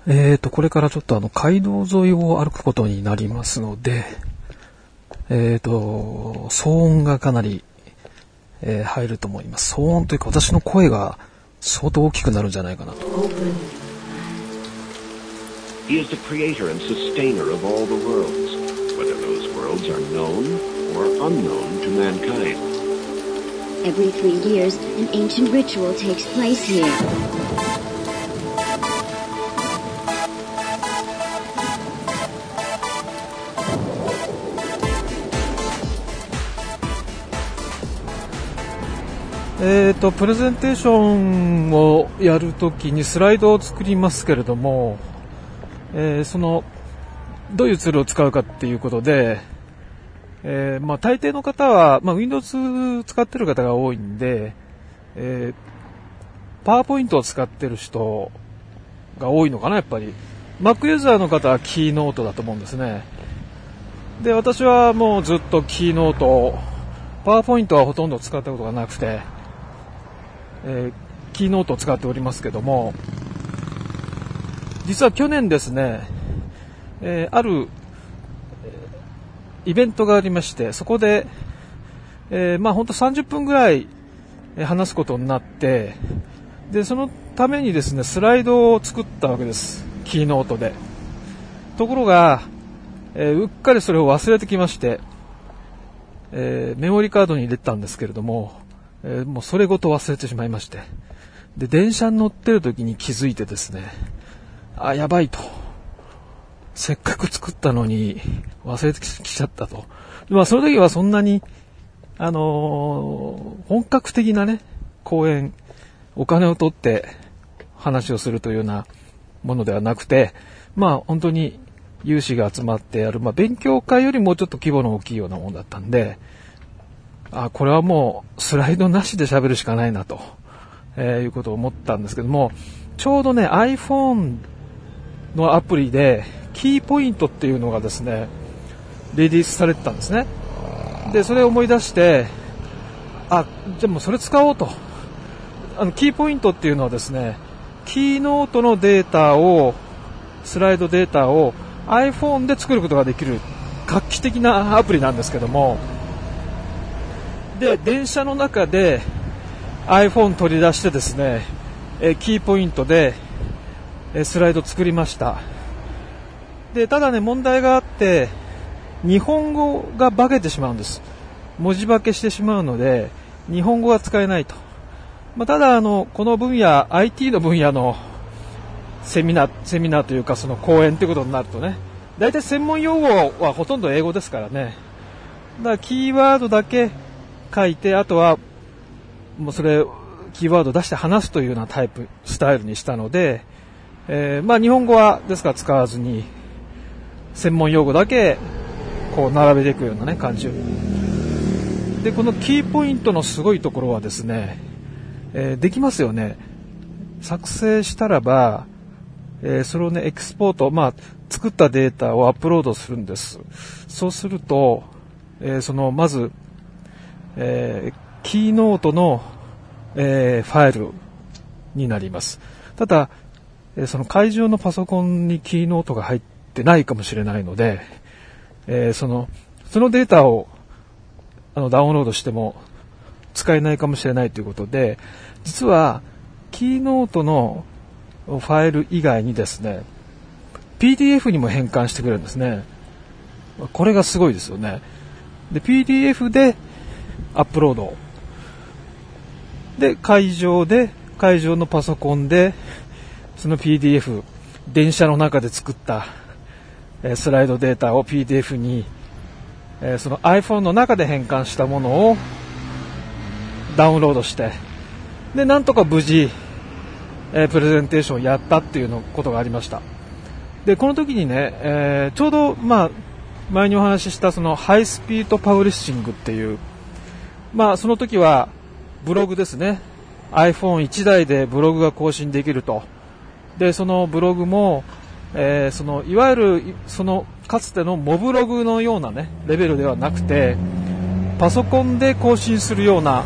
これからちょっと街道沿いを歩くことになりますので、騒音がかなり、入ると思います。騒音というか私の声が相当大きくなるんじゃないかなと。 He is the creator and sustainer of all the worlds, whether those worlds are known or unknown to mankind. Every 3 years, an ancient ritual takes place here. プレゼンテーションをやるときにスライドを作りますけれども、どういうツールを使うかっていうことで、大抵の方は、Windows 使ってる方が多いんで、PowerPoint を使ってる人が多いのかな、やっぱり。Mac ユーザーの方はキーノートだと思うんですね。で、私はもうずっとキーノート、PowerPoint はほとんど使ったことがなくて、キーノートを使っておりますけども、実は去年ですね、あるイベントがありまして、そこで、ほんと30分ぐらい話すことになって、で、そのためにですね、スライドを作ったわけです。キーノートで。ところが、うっかりそれを忘れてきまして、メモリカードに入れたんですけれども、もうそれごと忘れてしまいまして。で、電車に乗ってる時に気づいてですね、やばいと。せっかく作ったのに忘れてきちゃったと。その時はそんなに、本格的なね、講演、お金を取って話をするというようなものではなくて、本当に有志が集まってやる、勉強会よりもうちょっと規模の大きいようなものだったんで、これはもうスライドなしで喋るしかないなと、いうことを思ったんですけども、ちょうどね iPhone のアプリでキーポイントっていうのがですねリリースされてたんですね。でそれを思い出して、じゃあもうそれ使おうと。キーポイントっていうのはですね、キーノートのデータをスライドデータを iPhone で作ることができる画期的なアプリなんですけども、で電車の中で iPhone 取り出してですね、キーポイントでスライド作りました。でただね、問題があって、日本語が化けてしまうんです。文字化けしてしまうので日本語が使えないと。ただこの分野 IT の分野のセミナーというかその講演ということになるとね、だいたい専門用語はほとんど英語ですからね。だからキーワードだけ書いて、あとはもうそれキーワード出して話すというようなスタイルにしたので、日本語はですから使わずに専門用語だけこう並べていくようなね感じで、このキーポイントのすごいところはですね、できますよね。作成したらば、それをねエクスポート、作ったデータをアップロードするんです。そうすると、まず、キーノートの、ファイルになります。ただ、その会場のパソコンにキーノートが入ってないかもしれないので、そのデータをダウンロードしても使えないかもしれないということで、実はキーノートのファイル以外にですね PDF にも変換してくれるんですね。これがすごいですよね。で PDF でアップロードで会場のパソコンでその PDF 電車の中で作ったスライドデータを PDF にその iPhone の中で変換したものをダウンロードして、でなんとか無事、プレゼンテーションをやったっていうことがありました。でこの時にね、ちょうど前にお話ししたそのハイスピードパブリッシングっていう、その時はブログですね。 iPhone1 台でブログが更新できると。でそのブログも、いわゆるかつてのモブログのようなねレベルではなくて、パソコンで更新するような、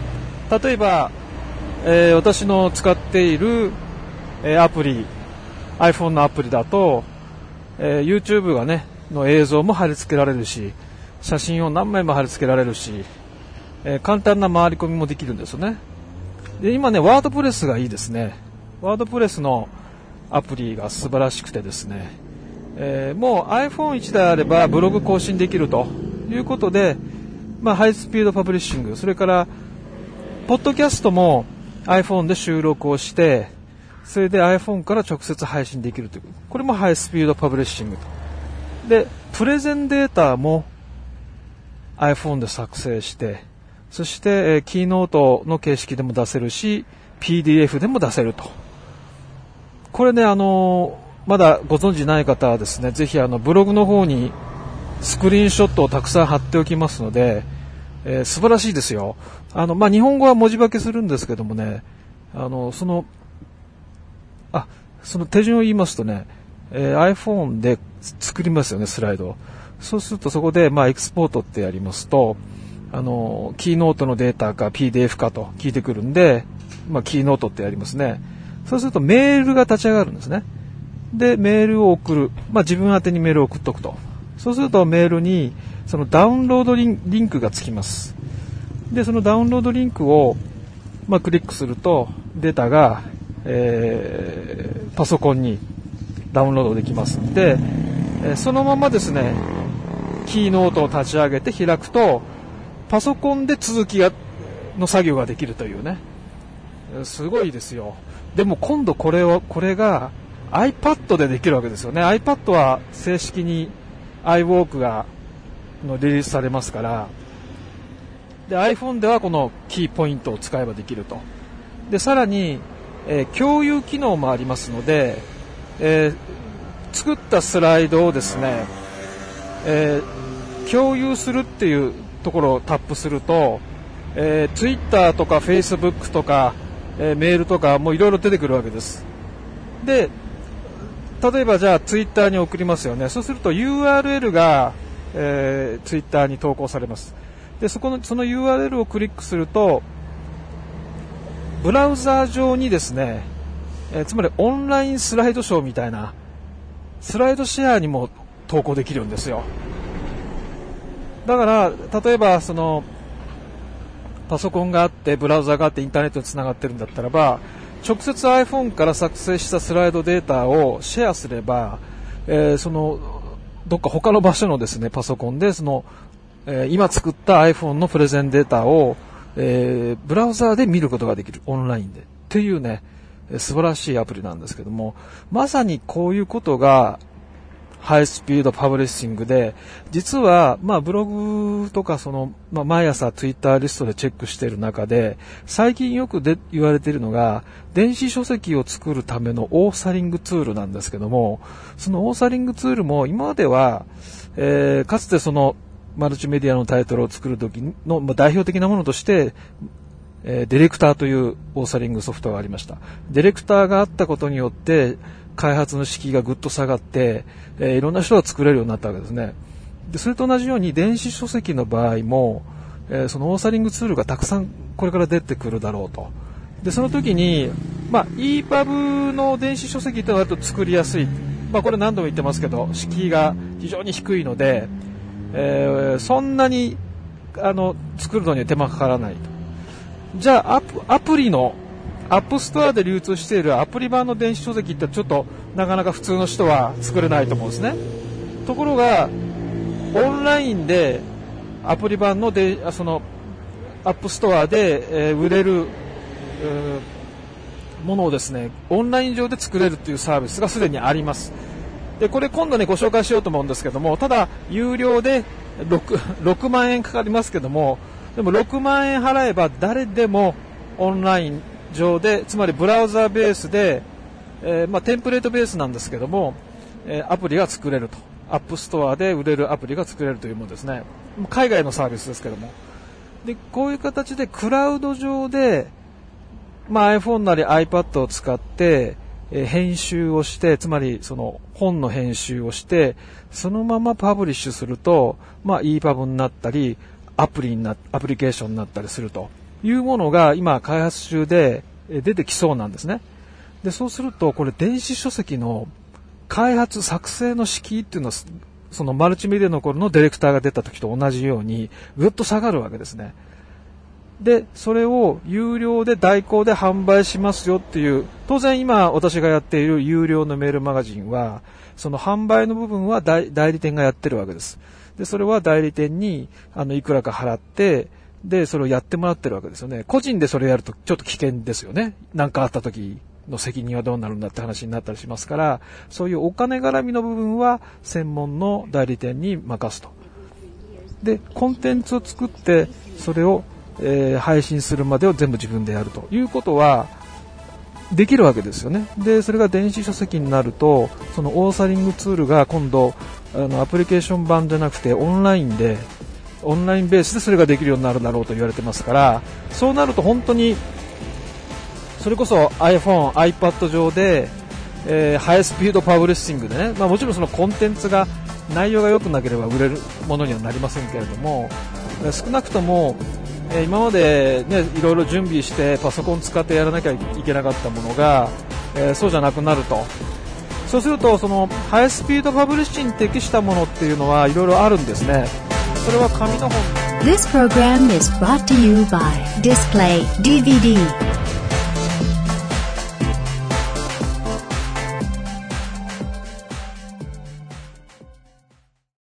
例えば、私の使っている、アプリ iPhone のアプリだと、YouTube がね、の映像も貼り付けられるし、写真を何枚も貼り付けられるし、簡単な回り込みもできるんですよね。で、今ね、ワードプレスがいいですね。ワードプレスのアプリが素晴らしくてですね、もう iPhone1 であればブログ更新できるということで、ハイスピードパブリッシング、それからポッドキャストも iPhone で収録をして、それで iPhone から直接配信できるという、これもハイスピードパブリッシングと。で、プレゼンデータも iPhone で作成して、そして、キーノートの形式でも出せるし、PDF でも出せると。これね、まだご存知ない方はですね、ぜひブログの方にスクリーンショットをたくさん貼っておきますので、素晴らしいですよ。日本語は文字化けするんですけどもね、その手順を言いますとね、iPhone で作りますよね、スライド。そうするとそこで、エクスポートってやりますと、キーノートのデータか PDF かと聞いてくるんで、キーノートってやりますね。そうするとメールが立ち上がるんですね。で、メールを送る。自分宛てにメールを送っとくと。そうするとメールにそのダウンロードリンクがつきます。で、そのダウンロードリンクを、クリックするとデータが、パソコンにダウンロードできますんで、そのままですね、キーノートを立ち上げて開くと、パソコンで続きの作業ができるというね、すごいですよ。でも今度これが iPad でできるわけですよね。iPad は正式に iWalk のリリースされますから、で iPhone ではこのキーポイントを使えばできると。でさらに、共有機能もありますので、作ったスライドをですね、共有するっていうところをタップすると、Twitter とか Facebook とか、メールとかもいろいろ出てくるわけです。で、例えばじゃあ Twitter に送りますよね。そうすると URL が、Twitter に投稿されます。で、その URL をクリックすると、ブラウザー上にですね、つまりオンラインスライドショーみたいなスライドシェアにも投稿できるんですよ。だから例えばそのパソコンがあってブラウザがあってインターネットにつながってるんだったらば、直接 iPhone から作成したスライドデータをシェアすれば、そのどっか他の場所のですねパソコンでその、今作った iPhone のプレゼンデータを、ブラウザーで見ることができる、オンラインでっていうね、素晴らしいアプリなんですけども、まさにこういうことがハイスピードパブリッシングで、実はブログとかその、毎朝ツイッターリストでチェックしている中で、最近よく言われているのが電子書籍を作るためのオーサリングツールなんですけども、そのオーサリングツールも今までは、かつてそのマルチメディアのタイトルを作る時の代表的なものとしてディレクターというオーサリングソフトがありました。ディレクターがあったことによって開発の敷居がぐっと下がって、いろんな人が作れるようになったわけですね。でそれと同じように電子書籍の場合も、そのオーサリングツールがたくさんこれから出てくるだろうと。でその時に、EPUB の電子書籍となると作りやすい。これ何度も言ってますけど、敷居が非常に低いので、そんなに作るのには手間かからないと。じゃあアプリのアップストアで流通しているアプリ版の電子書籍ってちょっとなかなか普通の人は作れないと思うんですね。ところがオンラインでアプリ版のそのアップストアで、売れる、ものをですねオンライン上で作れるというサービスがすでにあります。でこれ今度ねご紹介しようと思うんですけども、ただ有料で 6万円かかりますけども、でも6万円払えば誰でもオンライン上で、つまりブラウザーベースで、テンプレートベースなんですけども、アプリが作れると。アップストアで売れるアプリが作れるというものですね。海外のサービスですけども。でこういう形でクラウド上で、iPhone なり iPad を使って編集をして、つまりその本の編集をしてそのままパブリッシュすると、EPUB になったりアプリケーションになったりするというものが今開発中で出てきそうなんですね。 で、そうすると、これ電子書籍の開発、作成の敷居っていうのは、そのマルチメディアの頃のディレクターが出た時と同じように、ぐっと下がるわけですね。で、それを有料で代行で販売しますよっていう、当然今私がやっている有料のメールマガジンは、その販売の部分は代理店がやってるわけです。で、それは代理店に、いくらか払って、で、それをやってもらってるわけですよね。個人でそれやるとちょっと危険ですよね。なんかあった時の責任はどうなるんだって話になったりしますから、そういうお金絡みの部分は専門の代理店に任すと。で、コンテンツを作って、それを、配信するまでを全部自分でやるということはできるわけですよね。で、それが電子書籍になると、そのオーサリングツールが今度アプリケーション版じゃなくてオンラインベースでそれができるようになるだろうと言われてますから、そうなると本当にそれこそ iPhone、iPad 上で、ハイスピードパブリッシングでね、もちろんそのコンテンツが内容が良くなければ売れるものにはなりませんけれども、少なくとも今まで、ね、いろいろ準備してパソコン使ってやらなきゃいけなかったものが、そうじゃなくなると。そうするとそのハイスピードパブリッシングに適したものっていうのはいろいろあるんですね。それは紙の本。 This program is brought to you by Display DVD